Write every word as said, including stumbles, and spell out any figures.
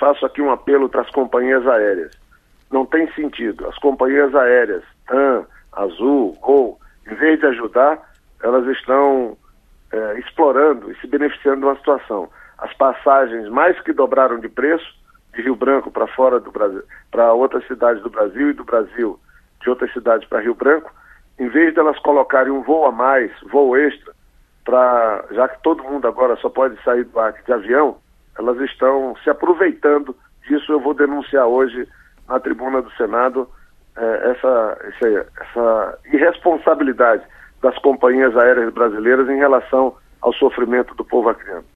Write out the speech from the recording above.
faço aqui um apelo para as companhias aéreas. Não tem sentido. As companhias aéreas, TAM, Azul, Gol, em vez de ajudar, elas estão é, explorando e se beneficiando de uma situação. As passagens mais que dobraram de preço, de Rio Branco para fora do Brasil, para outras cidades do Brasil e do Brasil, de outras cidades para Rio Branco, em vez de elas colocarem um voo a mais, voo extra, pra, já que todo mundo agora só pode sair do ar de avião, elas estão se aproveitando disso. Eu vou denunciar hoje na tribuna do Senado eh, essa, essa, essa irresponsabilidade das companhias aéreas brasileiras em relação ao sofrimento do povo acreano.